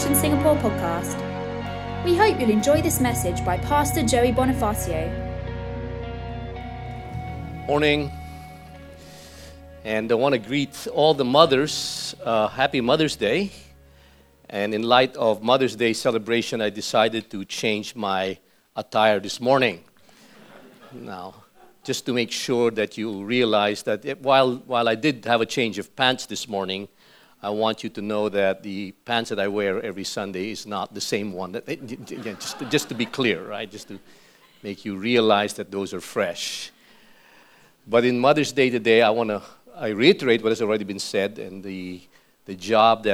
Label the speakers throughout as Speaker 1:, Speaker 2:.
Speaker 1: Celebration Singapore podcast. We hope you'll enjoy this message by Pastor Joey Bonifacio.
Speaker 2: Morning, and I want to greet all the mothers. Happy Mother's Day. And in light of Mother's Day celebration, I decided to change my attire this morning. Now, just to make sure that you realize that while I did have a change of pants this morning, I want you to know that the pants that I wear every Sunday is not the same one. Just to be clear, right? Just to make you realize that those are fresh. But in Mother's Day today, I reiterate what has already been said, and the job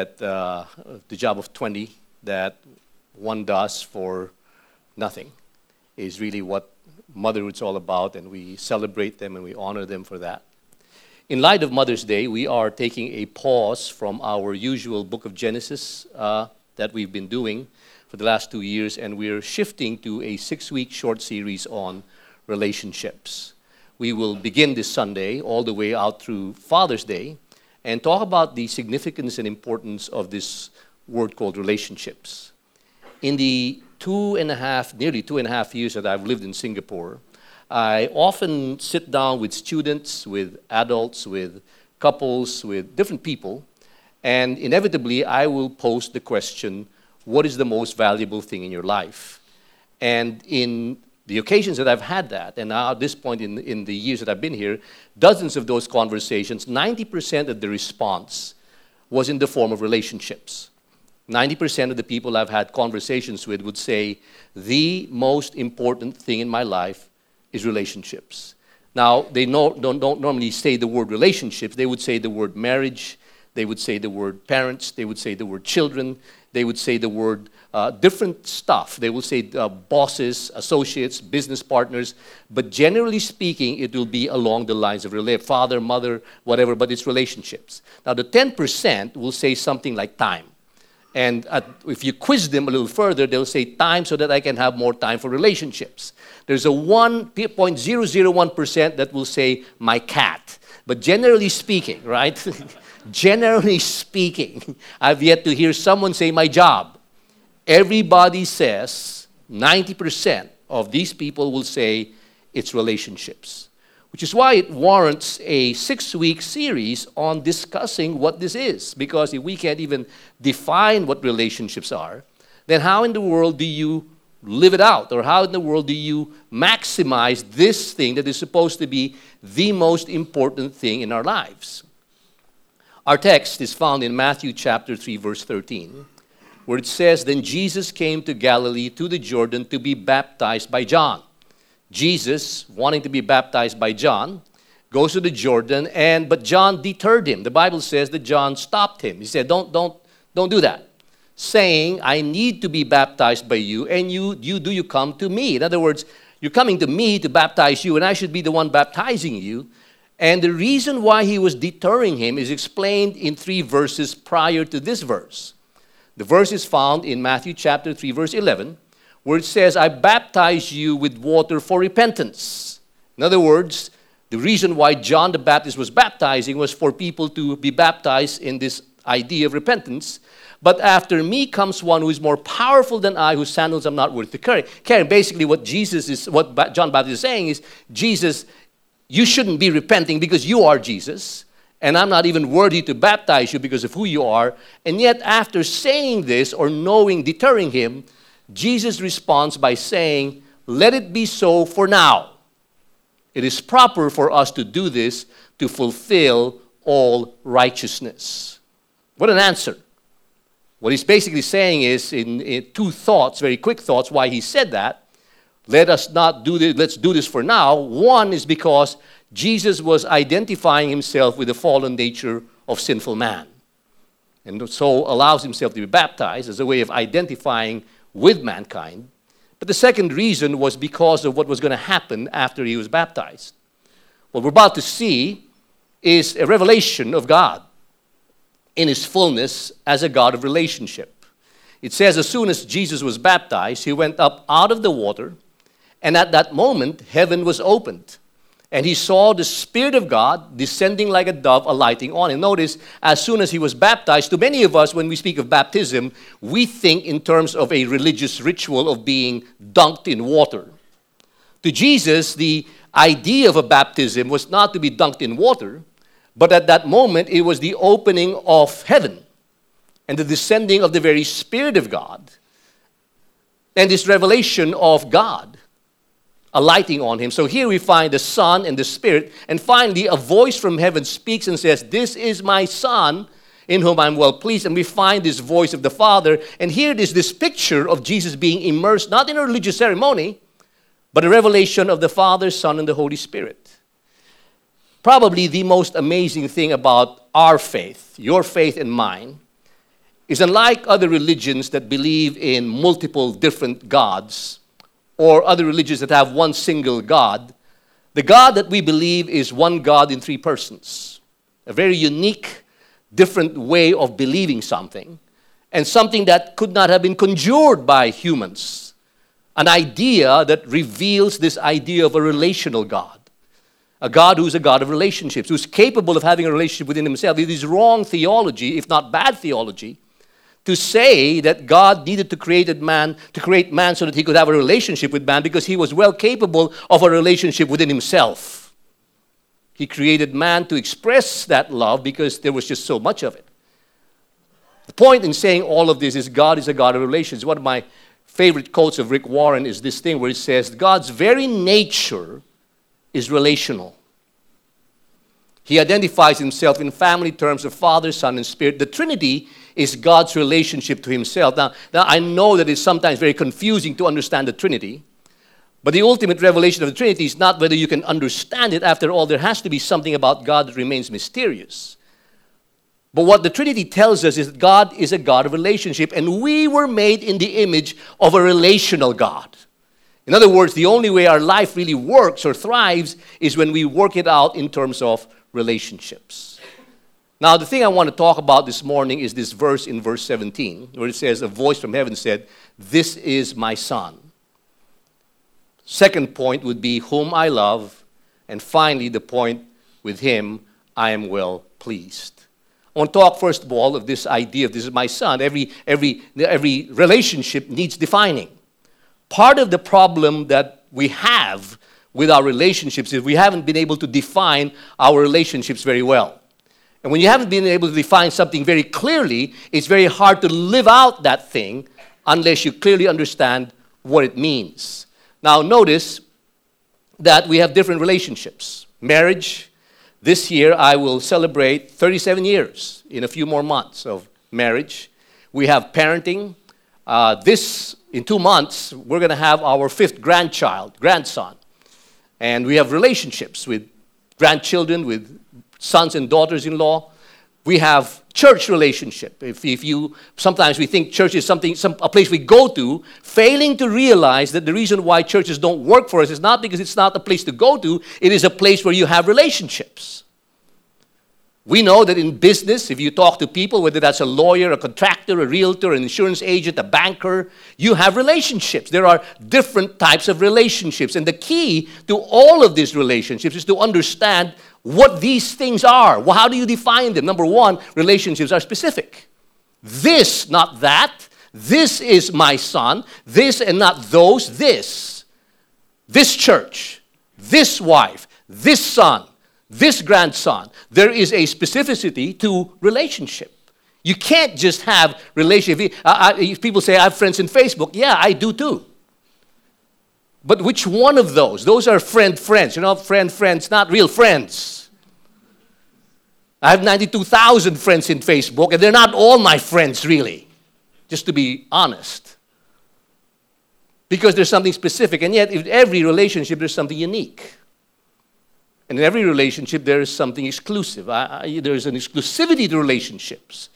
Speaker 2: of 20 that one does for nothing is really what motherhood's all about, and we celebrate them and we honor them for that. In light of Mother's Day, we are taking a pause from our usual book of Genesis that we've been doing for the last 2 years, and we're shifting to a 6-week short series on relationships. We will begin this Sunday all the way out through Father's Day and talk about the significance and importance of this word called relationships. In the nearly two and a half years that I've lived in Singapore, I often sit down with students, with adults, with couples, with different people, and inevitably I will pose the question, what is the most valuable thing in your life? And in the occasions that I've had that, and now at this point in the years that I've been here, dozens of those conversations, 90% of the response was in the form of relationships. 90% of the people I've had conversations with would say, the most important thing in my life is relationships. Now, they don't normally say the word relationships. They would say the word marriage. They would say the word parents. They would say the word children. They would say the word different stuff. They will say bosses, associates, business partners. But generally speaking, it will be along the lines of father, mother, whatever, but it's relationships. Now, the 10% will say something like time. And if you quiz them a little further, they'll say time so that I can have more time for relationships. There's a 1.001% that will say my cat. But generally speaking, right? Generally speaking, I've yet to hear someone say my job. Everybody says, 90% of these people will say it's relationships. Which is why it warrants a 6-week series on discussing what this is. Because if we can't even define what relationships are, then how in the world do you live it out? Or how in the world do you maximize this thing that is supposed to be the most important thing in our lives? Our text is found in Matthew chapter 3, verse 13, where it says, Then Jesus came to Galilee, to the Jordan, to be baptized by John. Jesus, wanting to be baptized by John, goes to the Jordan, but John deterred him. The Bible says that John stopped him. He said, don't do that. Saying, I need to be baptized by you, and you come to me. In other words, you're coming to me to baptize you, and I should be the one baptizing you. And the reason why he was deterring him is explained in 3 verses prior to this verse. The verse is found in Matthew chapter 3, verse 11, where it says, I baptize you with water for repentance. In other words, the reason why John the Baptist was baptizing was for people to be baptized in this idea of repentance. But after me comes one who is more powerful than I, whose sandals I'm not worth to carry. Basically, what John Baptist is saying is, Jesus, you shouldn't be repenting because you are Jesus, and I'm not even worthy to baptize you because of who you are. And yet, after saying this or deterring him, Jesus responds by saying, let it be so for now. It is proper for us to do this to fulfill all righteousness. What an answer. What he's basically saying is, in 2 thoughts, very quick thoughts, why he said that. Let's do this for now. One is because Jesus was identifying himself with the fallen nature of sinful man. And so allows himself to be baptized as a way of identifying with mankind. But the second reason was because of what was going to happen after he was baptized. What we're about to see is a revelation of God in his fullness as a God of relationship. It says as soon as Jesus was baptized, he went up out of the water, and at that moment, heaven was opened. And he saw the Spirit of God descending like a dove, alighting on him. Notice, as soon as he was baptized, to many of us, when we speak of baptism, we think in terms of a religious ritual of being dunked in water. To Jesus, the idea of a baptism was not to be dunked in water, but at that moment, it was the opening of heaven and the descending of the very Spirit of God and this revelation of God alighting on him. So here we find the Son and the Spirit, and finally a voice from heaven speaks and says, "This is my Son in whom I'm well pleased." And we find this voice of the Father, and here it is this picture of Jesus being immersed, not in a religious ceremony, but a revelation of the Father, Son, and the Holy Spirit. Probably the most amazing thing about our faith, your faith and mine, is unlike other religions that believe in multiple different gods, or other religions that have one single God, the God that we believe is one God in three persons. A very unique, different way of believing something, and something that could not have been conjured by humans. An idea that reveals this idea of a relational God. A God who's a God of relationships, who's capable of having a relationship within himself. It is wrong theology, if not bad theology, to say that God needed to create man so that he could have a relationship with man, because he was well capable of a relationship within himself. He created man to express that love because there was just so much of it. The point in saying all of this is God is a God of relations. One of my favorite quotes of Rick Warren is this thing where it says, God's very nature is relational. He identifies himself in family terms of Father, Son, and Spirit. The Trinity is God's relationship to himself. Now I know that it's sometimes very confusing to understand the Trinity, but the ultimate revelation of the Trinity is not whether you can understand it. After all, there has to be something about God that remains mysterious. But what the Trinity tells us is that God is a God of relationship, and we were made in the image of a relational God. In other words, the only way our life really works or thrives is when we work it out in terms of relationships. Now, the thing I want to talk about this morning is this verse in verse 17, where it says, a voice from heaven said, "This is my Son." Second point would be, whom I love. And finally, the point, with him I am well pleased. I want to talk first of all of this idea of this is my Son. Every relationship needs defining. Part of the problem that we have with our relationships is we haven't been able to define our relationships very well. And when you haven't been able to define something very clearly, it's very hard to live out that thing unless you clearly understand what it means. Now, notice that we have different relationships. Marriage, this year I will celebrate 37 years in a few more months of marriage. We have parenting. In 2 months, we're going to have our 5th grandson. And we have relationships with grandchildren, with sons and daughters-in-law. We have church relationship. Sometimes we think church is a place we go to, failing to realize that the reason why churches don't work for us is not because it's not a place to go to, it is a place where you have relationships. We know that in business, if you talk to people, whether that's a lawyer, a contractor, a realtor, an insurance agent, a banker, you have relationships. There are different types of relationships. And the key to all of these relationships is to understand what these things are. Well, how do you define them? Number one, relationships are specific. This, not that. This is my son. This and not those. This. This church. This wife. This son. This grandson. There is a specificity to relationship. You can't just have relationship. People say, I have friends in Facebook. Yeah, I do too. But which one of those? Those are friends. Friends, not real friends. I have 92,000 friends in Facebook, and they're not all my friends, really. Just to be honest. Because there's something specific, and yet in every relationship there's something unique. And in every relationship, there is something exclusive. There's an exclusivity to relationships.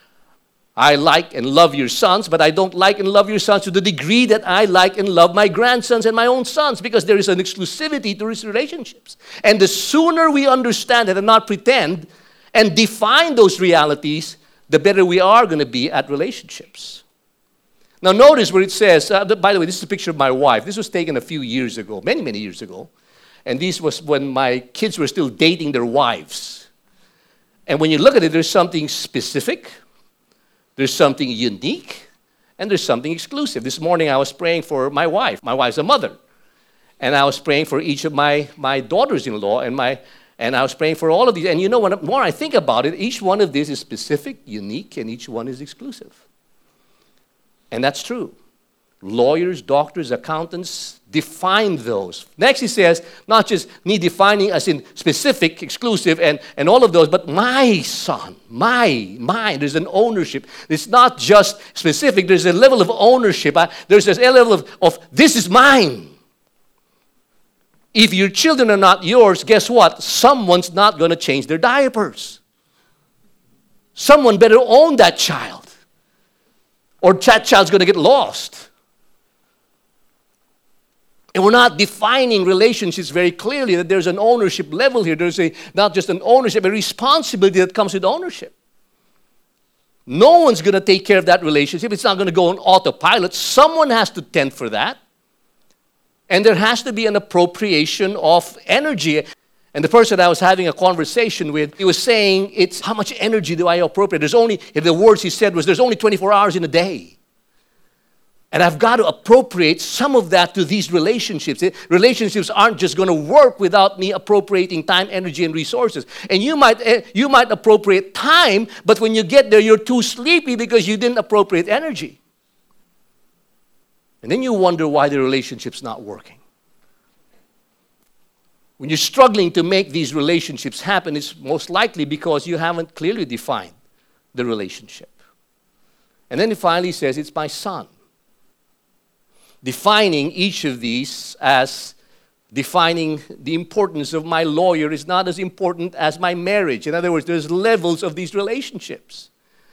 Speaker 2: I like and love your sons, but I don't like and love your sons to the degree that I like and love my grandsons and my own sons, because there is an exclusivity to these relationships. And the sooner we understand it and not pretend and define those realities, the better we are going to be at relationships. Now notice where it says, by the way, this is a picture of my wife. This was taken a few years ago, many, many years ago. And this was when my kids were still dating their wives. And when you look at it, there's something specific, there's something unique, and there's something exclusive. This morning I was praying for my wife. My wife's a mother. And I was praying for each of my daughters-in-law and I was praying for all of these. And you know, when more I think about it, each one of these is specific, unique, and each one is exclusive. And that's true. Lawyers, doctors, accountants define those. Next he says, not just me defining as in specific, exclusive, and all of those, but my son, mine. There's an ownership. It's not just specific. There's a level of ownership. There's a level of this is mine. If your children are not yours, guess what? Someone's not going to change their diapers. Someone better own that child, or that child's going to get lost. And we're not defining relationships very clearly, that there's an ownership level here. There's not just an ownership, a responsibility that comes with ownership. No one's going to take care of that relationship. It's not going to go on autopilot. Someone has to tend for that. And there has to be an appropriation of energy. And the person I was having a conversation with, he was saying, it's how much energy do I appropriate? The words he said was, there's only 24 hours in a day. And I've got to appropriate some of that to these relationships. Relationships aren't just going to work without me appropriating time, energy, and resources. And you might appropriate time, but when you get there, you're too sleepy because you didn't appropriate energy. And then you wonder why the relationship's not working. When you're struggling to make these relationships happen, it's most likely because you haven't clearly defined the relationship. And then he finally says, it's my son. Defining each of these as defining the importance of my lawyer is not as important as my marriage. In other words, there's levels of these relationships.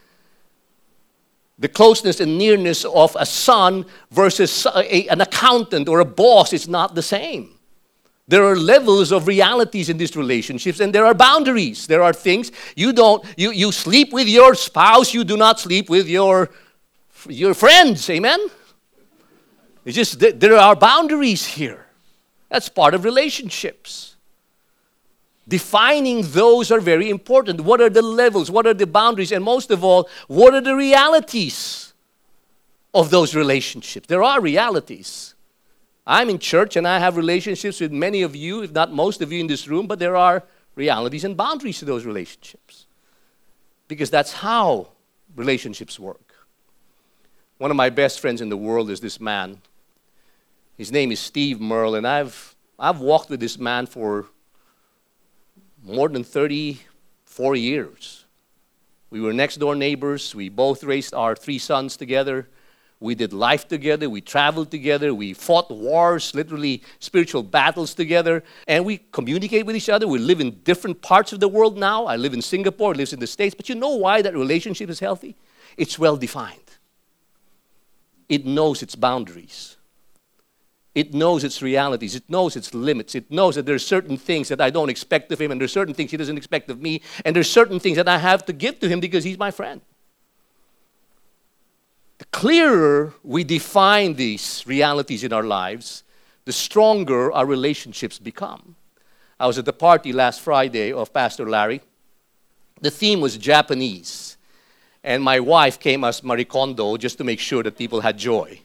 Speaker 2: The closeness and nearness of a son versus an accountant or a boss is not the same. There are levels of realities in these relationships, and there are boundaries. There are things you sleep with your spouse, you do not sleep with your friends. Amen? It's just there are boundaries here. That's part of relationships. Defining those are very important. What are the levels? What are the boundaries? And most of all, what are the realities of those relationships? There are realities. I'm in church and I have relationships with many of you, if not most of you in this room, but there are realities and boundaries to those relationships. Because that's how relationships work. One of my best friends in the world is this man. His name is Steve Merle, and I've walked with this man for more than 34 years. We were next door neighbors. We both raised our 3 sons together. We did life together. We traveled together. We fought wars, literally spiritual battles together. And we communicate with each other. We live in different parts of the world now. I live in Singapore. He lives in the States. But you know why that relationship is healthy? It's well defined. It knows its boundaries. It knows its realities. It knows its limits. It knows that there are certain things that I don't expect of him, and there are certain things he doesn't expect of me, and there are certain things that I have to give to him because he's my friend. The clearer we define these realities in our lives, the stronger our relationships become. I was at the party last Friday of Pastor Larry. The theme was Japanese, and my wife came as Marie Kondo just to make sure that people had joy.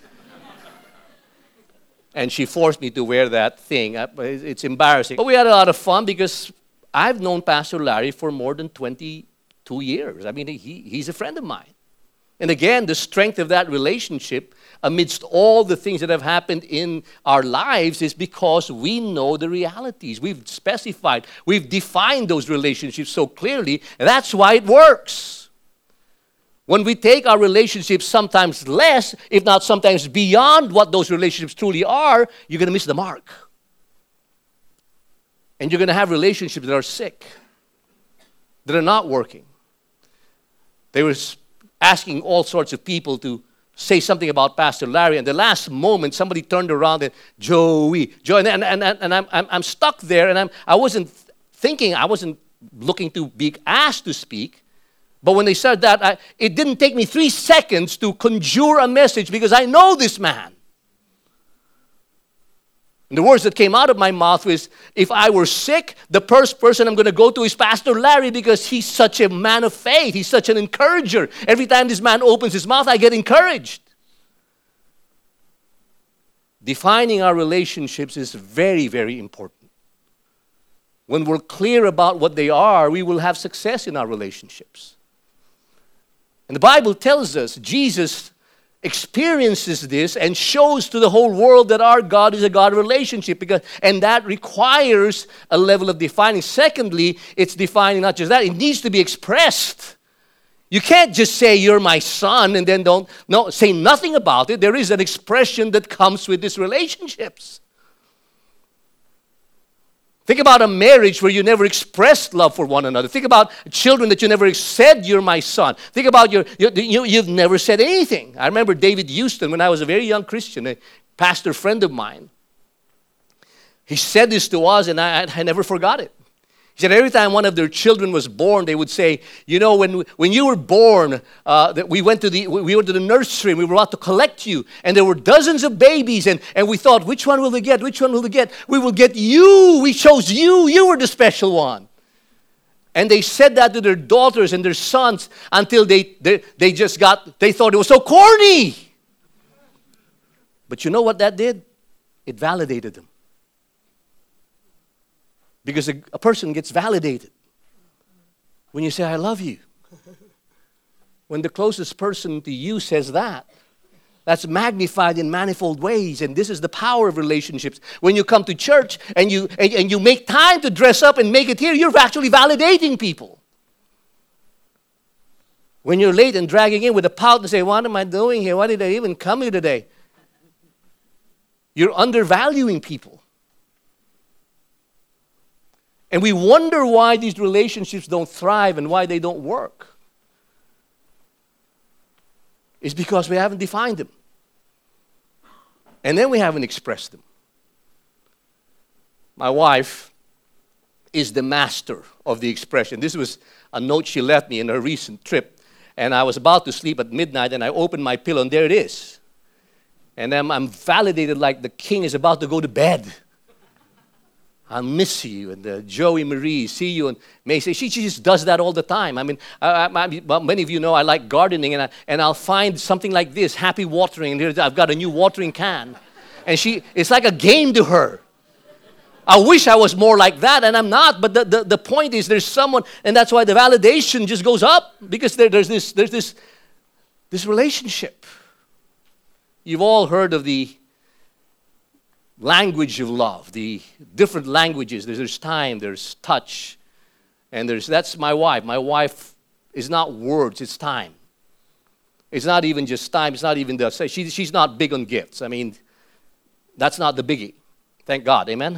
Speaker 2: And she forced me to wear that thing. It's embarrassing. But we had a lot of fun because I've known Pastor Larry for more than 22 years. I mean, he's a friend of mine. And again, the strength of that relationship amidst all the things that have happened in our lives is because we know the realities. We've specified, we've defined those relationships so clearly, and that's why it works. When we take our relationships sometimes less, if not sometimes beyond what those relationships truly are, you're going to miss the mark. And you're going to have relationships that are sick, that are not working. They were asking all sorts of people to say something about Pastor Larry, and the last moment somebody turned around and, Joey, and I'm stuck there, and I wasn't thinking, I wasn't looking to be asked to speak. But when they said that, it didn't take me 3 seconds to conjure a message because I know this man. And the words that came out of my mouth was, if I were sick, the first person I'm going to go to is Pastor Larry, because he's such a man of faith. He's such an encourager. Every time this man opens his mouth, I get encouraged. Defining our relationships is very, very important. When we're clear about what they are, we will have success in our relationships. And the Bible tells us Jesus experiences this and shows to the whole world that our God is a God of relationship, and that requires a level of defining. Secondly, it's defining not just that, it needs to be expressed. You can't just say you're my son and then say nothing about it. There is an expression that comes with these relationships. Think about a marriage where you never expressed love for one another. Think about children that you never said, you're my son. Think about you've never said anything. I remember David Houston, when I was a very young Christian, a pastor friend of mine. He said this to us, and I never forgot it. He said every time one of their children was born, they would say, you know, when you were born, we went to the nursery and we were about to collect you. And there were dozens of babies. And we thought, which one will they get? Which one will they get? We will get you. We chose you. You were the special one. And they said that to their daughters and their sons until they thought it was so corny. But you know what that did? It validated them. Because a person gets validated when you say, I love you. When the closest person to you says that, that's magnified in manifold ways. And this is the power of relationships. When you come to church and you make time to dress up and make it here, you're actually validating people. When you're late and dragging in with a pout and say, what am I doing here? Why did I even come here today? You're undervaluing people. And we wonder why these relationships don't thrive and why they don't work. It's because we haven't defined them. And then we haven't expressed them. My wife is the master of the expression. This was a note she left me in her recent trip. And I was about to sleep at midnight, and I opened my pillow, and there it is. And then I'm validated like the king is about to go to bed. I'll miss you. And Joey Marie, see you. And May say, she just does that all the time. I mean, many of you know I like gardening, and I'll find something like this, happy watering. And here I've got a new watering can. And it's like a game to her. I wish I was more like that, and I'm not. But the point is there's someone, and that's why the validation just goes up, because there's this relationship. You've all heard of the language of love, the different languages. There's time, there's touch, and that's my wife. My wife is not words, it's time. It's not even just time, it's not even she's not big on gifts. I mean, that's not the biggie. Thank God, amen?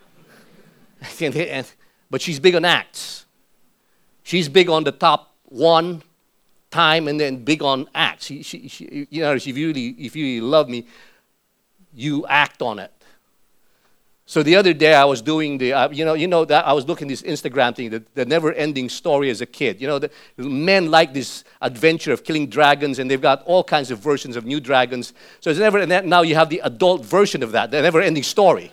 Speaker 2: But she's big on acts. She's big on the top one, time, and then big on acts. She you know, if you really love me, you act on it. So the other day I was doing that I was looking at this Instagram thing, the never-ending story as a kid. You know, the men like this adventure of killing dragons, and they've got all kinds of versions of new dragons. So it's never, and now you have the adult version of that, the never-ending story.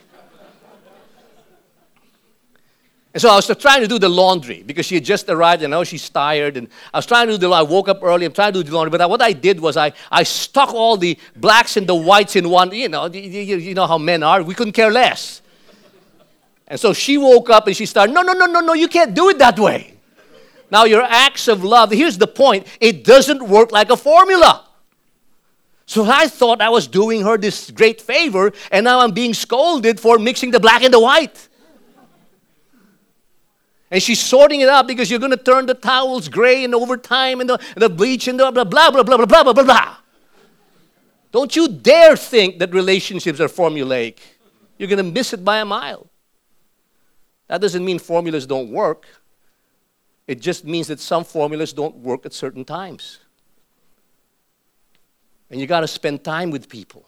Speaker 2: And so I was trying to do the laundry because she had just arrived and now she's tired. And I was trying to do I woke up early, I'm trying to do the laundry. But what I did was I stuck all the blacks and the whites in one. You know how men are. We couldn't care less. And so she woke up and she started, no, you can't do it that way. Now your acts of love, here's the point. It doesn't work like a formula. So I thought I was doing her this great favor, and now I'm being scolded for mixing the black and the white. And she's sorting it out because you're going to turn the towels gray and over time and the bleach and the blah, blah, blah, blah, blah, blah, blah, blah. Don't you dare think that relationships are formulaic. You're going to miss it by a mile. That doesn't mean formulas don't work. It just means that some formulas don't work at certain times. And you got to spend time with people.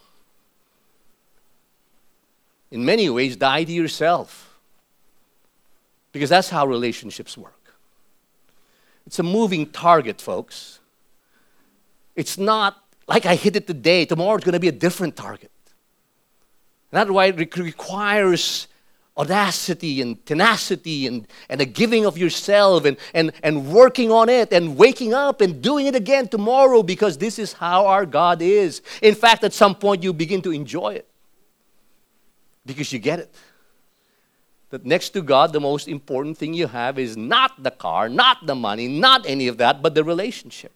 Speaker 2: In many ways, die to yourself. Because that's how relationships work. It's a moving target, folks. It's not like I hit it today. Tomorrow it's going to be a different target. That's why it requires audacity and tenacity and a giving of yourself and working on it and waking up and doing it again tomorrow, because this is how our God is. In fact, at some point you begin to enjoy it because you get it. That next to God, the most important thing you have is not the car, not the money, not any of that, but the relationship.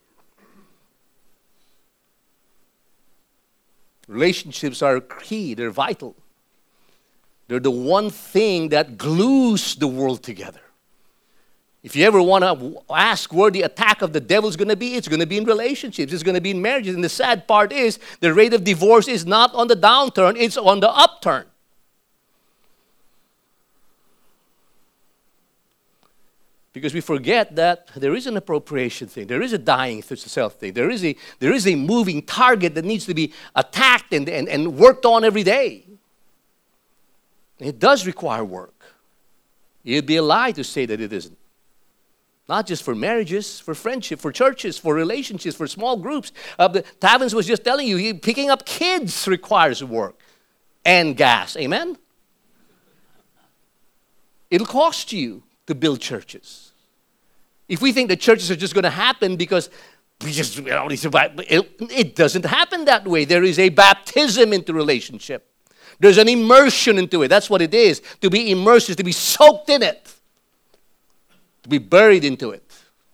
Speaker 2: Relationships are key, they're vital. They're the one thing that glues the world together. If you ever want to ask where the attack of the devil is going to be, it's going to be in relationships. It's going to be in marriages. And the sad part is the rate of divorce is not on the downturn, it's on the upturn. Because we forget that there is an appropriation thing. There is a dying self thing. There is a moving target that needs to be attacked and worked on every day. It does require work. It'd be a lie to say that it isn't. Not just for marriages, for friendship, for churches, for relationships, for small groups. Tavins was just telling you, picking up kids requires work and gas. Amen? It'll cost you to build churches. If we think that churches are just going to happen because we just, it doesn't happen that way. There is a baptism into relationship. There's an immersion into it. That's what it is. To be immersed is to be soaked in it. To be buried into it.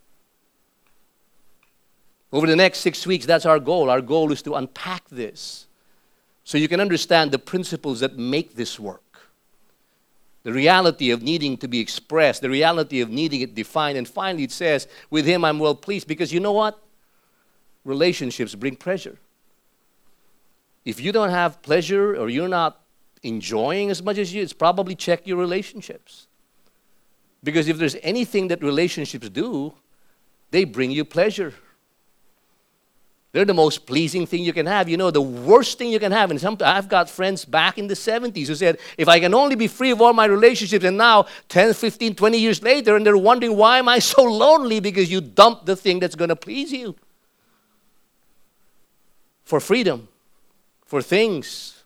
Speaker 2: Over the next 6 weeks, that's our goal. Our goal is to unpack this so you can understand the principles that make this work. The reality of needing to be expressed, the reality of needing it defined. And finally it says, with him I'm well pleased. Because you know what? Relationships bring pleasure. If you don't have pleasure or you're not enjoying as much as you, it's probably check your relationships. Because if there's anything that relationships do, they bring you pleasure. They're the most pleasing thing you can have. You know, the worst thing you can have, and I've got friends back in the 70s who said, if I can only be free of all my relationships, and now 10, 15, 20 years later, and they're wondering, why am I so lonely? Because you dumped the thing that's going to please you. For freedom. For things.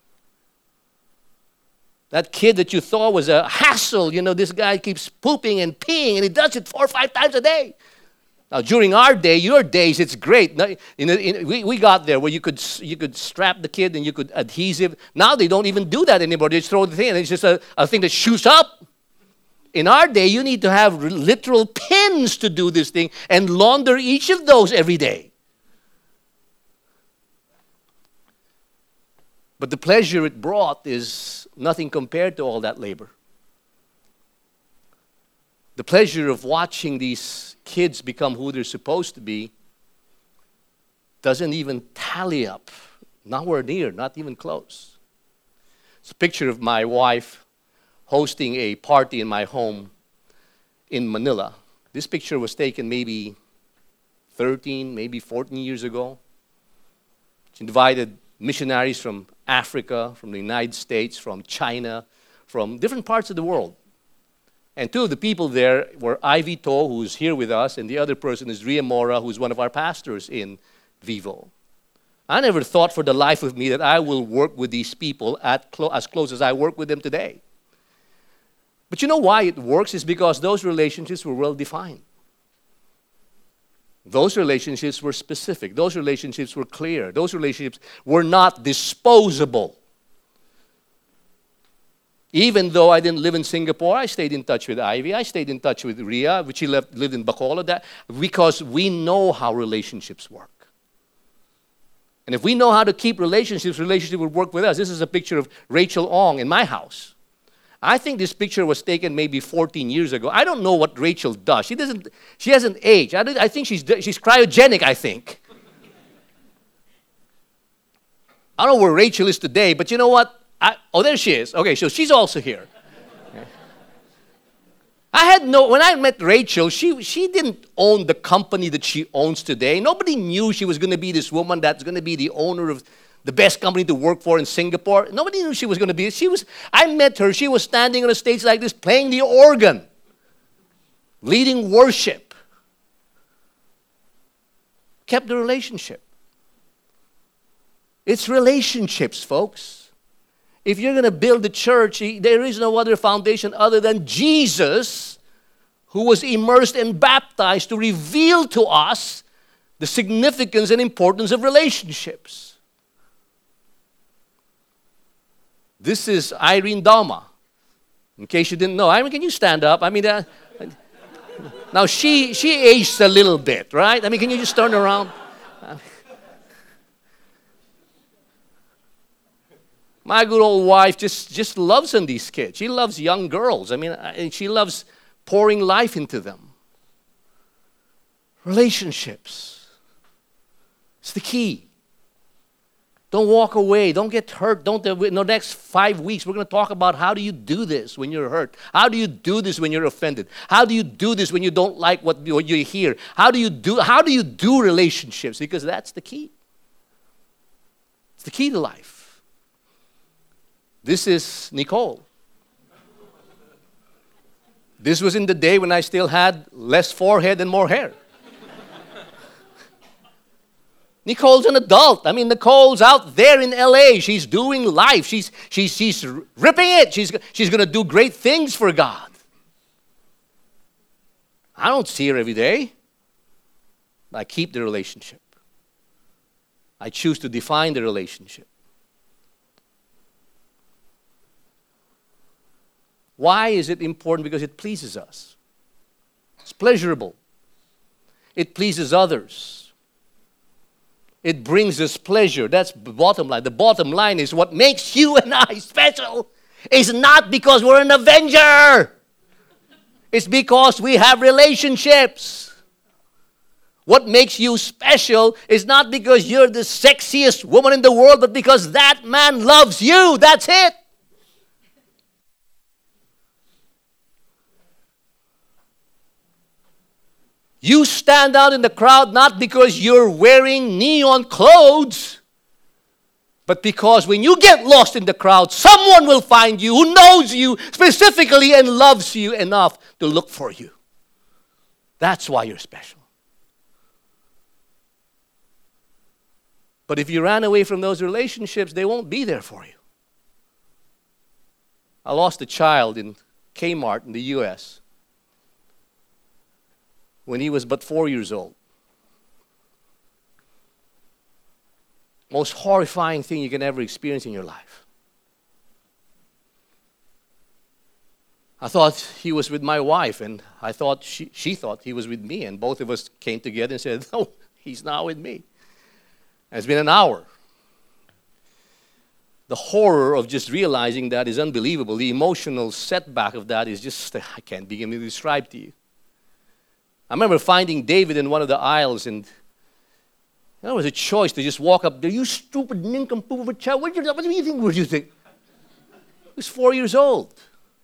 Speaker 2: That kid that you thought was a hassle, you know, this guy keeps pooping and peeing, and he does it 4 or 5 times a day. Now, during our day, your days, it's great. We got there where you could strap the kid and you could adhesive. Now they don't even do that anymore. They just throw the thing, and it's just a thing that shoots up. In our day, you need to have literal pins to do this thing and launder each of those every day. But the pleasure it brought is nothing compared to all that labor. The pleasure of watching these kids become who they're supposed to be doesn't even tally up. Nowhere near, not even close. It's a picture of my wife hosting a party in my home in Manila. This picture was taken maybe 13, maybe 14 years ago. She invited missionaries from Africa, from the United States, from China, from different parts of the world. And two of the people there were Ivy To, who's here with us, and the other person is Ria Mora, who's one of our pastors in Vivo. I never thought for the life of me that I will work with these people as close as I work with them today. But you know why it works? Is because those relationships were well defined. Those relationships were specific. Those relationships were clear. Those relationships were not disposable. Even though I didn't live in Singapore, I stayed in touch with Ivy. I stayed in touch with Ria, which she lived in Bacolod, because we know how relationships work. And if we know how to keep relationships will work with us. This is a picture of Rachel Ong in my house. I think this picture was taken maybe 14 years ago. I don't know what Rachel does. She hasn't aged. I think she's cryogenic, I think. I don't know where Rachel is today, but you know what? There she is. Okay, so she's also here. When I met Rachel, she didn't own the company that she owns today. Nobody knew she was going to be this woman that's going to be the owner of the best company to work for in Singapore. Nobody knew she was going to be. I met her. She was standing on a stage like this, playing the organ, leading worship. Kept the relationship. It's relationships, folks. If you're going to build the church, there is no other foundation other than Jesus, who was immersed and baptized to reveal to us the significance and importance of relationships. This is Irene Dama. In case you didn't know, Irene, can you stand up? Now she aged a little bit, right? Can you just turn around? My good old wife just loves on these kids. She loves young girls. She loves pouring life into them. Relationships. It's the key. Don't walk away. Don't get hurt. In the next 5 weeks, we're going to talk about how do you do this when you're hurt? How do you do this when you're offended? How do you do this when you don't like what you hear? How do you do relationships? Because that's the key. It's the key to life. This is Nicole. This was in the day when I still had less forehead and more hair. Nicole's an adult. Nicole's out there in LA. She's doing life. She's ripping it. She's going to do great things for God. I don't see her every day. I keep the relationship. I choose to define the relationship. Why is it important? Because it pleases us. It's pleasurable. It pleases others. It brings us pleasure. That's the bottom line. The bottom line is what makes you and I special is not because we're an avenger. It's because we have relationships. What makes you special is not because you're the sexiest woman in the world, but because that man loves you. That's it. You stand out in the crowd not because you're wearing neon clothes, but because when you get lost in the crowd, someone will find you who knows you specifically and loves you enough to look for you. That's why you're special. But if you ran away from those relationships, they won't be there for you. I lost a child in Kmart in the U.S. when he was but 4 years old. Most horrifying thing you can ever experience in your life. I thought he was with my wife, and I thought she thought he was with me, and both of us came together and said, no, he's not with me. And it's been an hour. The horror of just realizing that is unbelievable. The emotional setback of that is just, I can't begin to describe to you. I remember finding David in one of the aisles, and there was a choice to just walk up there. You stupid nincompoop of a child. What do you think? He was 4 years old.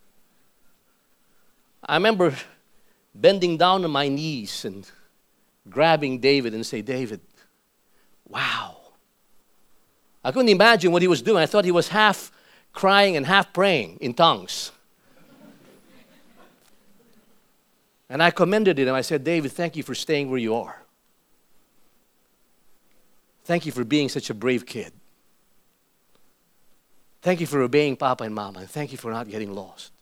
Speaker 2: I remember bending down on my knees and grabbing David and say, David, wow. I couldn't imagine what he was doing. I thought he was half crying and half praying in tongues. And I commended him. I said, David, thank you for staying where you are. Thank you for being such a brave kid. Thank you for obeying Papa and Mama. And thank you for not getting lost.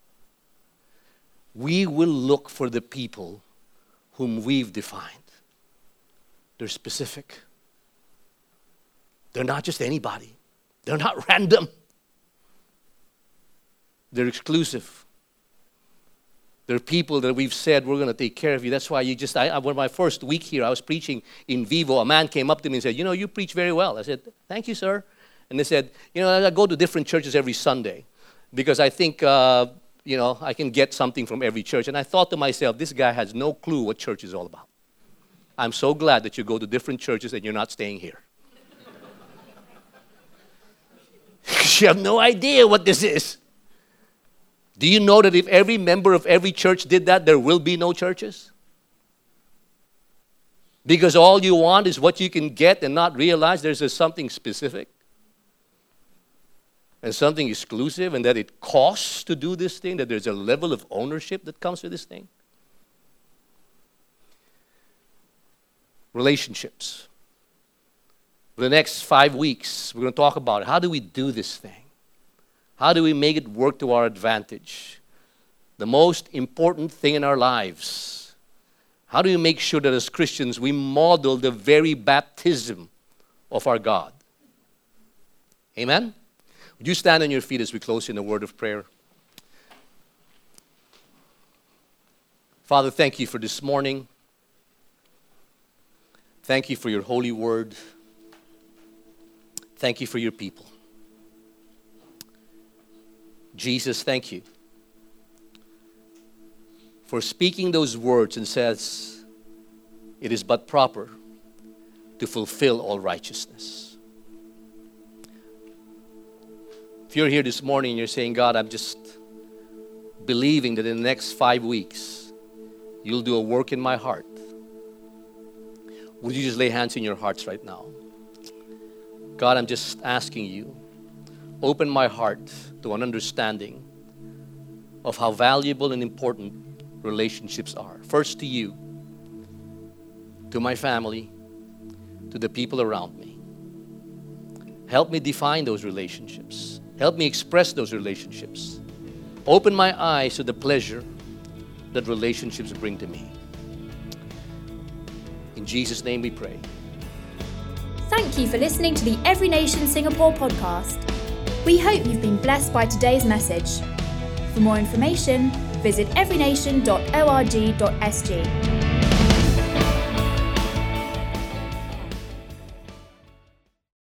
Speaker 2: We will look for the people whom we've defined. They're specific. They're not just anybody. They're not random. They're exclusive. There are people that we've said, we're going to take care of you. That's why when my first week here, I was preaching in Vivo. A man came up to me and said, you preach very well. I said, thank you, sir. And they said, I go to different churches every Sunday because I think, I can get something from every church. And I thought to myself, this guy has no clue what church is all about. I'm so glad that you go to different churches and you're not staying here. You have no idea what this is. Do you know that if every member of every church did that, there will be no churches? Because all you want is what you can get and not realize there's something specific and something exclusive, and that it costs to do this thing, that there's a level of ownership that comes with this thing. Relationships. For the next 5 weeks, we're going to talk about it. How do we do this thing? How do we make it work to our advantage? The most important thing in our lives. How do we make sure that as Christians we model the very baptism of our God? Amen? Would you stand on your feet as we close in a word of prayer? Father, thank you for this morning. Thank you for your holy word. Thank you for your people. Jesus, thank you for speaking those words and says, it is but proper to fulfill all righteousness. If you're here this morning and you're saying, God, I'm just believing that in the next 5 weeks, you'll do a work in my heart. Would you just lay hands in your hearts right now? God, I'm just asking you, open my heart to an understanding of how valuable and important relationships are. First to you, to my family, to the people around me. Help me define those relationships. Help me express those relationships. Open my eyes to the pleasure that relationships bring to me. In Jesus' name we pray.
Speaker 1: Thank you for listening to the Every Nation Singapore podcast. We hope you've been blessed by today's message. For more information, visit everynation.org.sg.